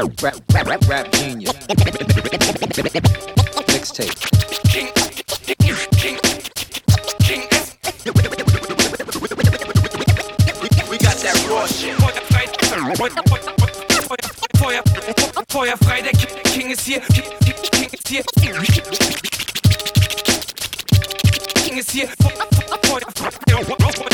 Rap genius. Mixtape. King. We got that raw shit. Feuer frei, der King ist hier. King ist hier. King ist hier. Feuer frei.